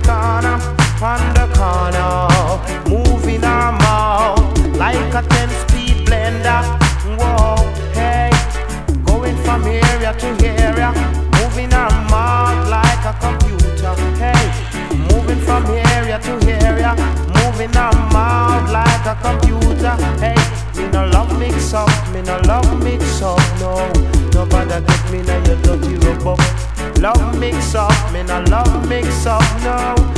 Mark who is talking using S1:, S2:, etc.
S1: on the corner, moving our mouth like a 10-speed blender. Whoa, hey, going from area to area, moving our mouth like a computer. Hey, moving from area to area, moving our mouth like a computer. Hey, me no love mix up, me no love mix up, no. Nobody get me now your dirty rubber. Love mix up, me no love mix up, no.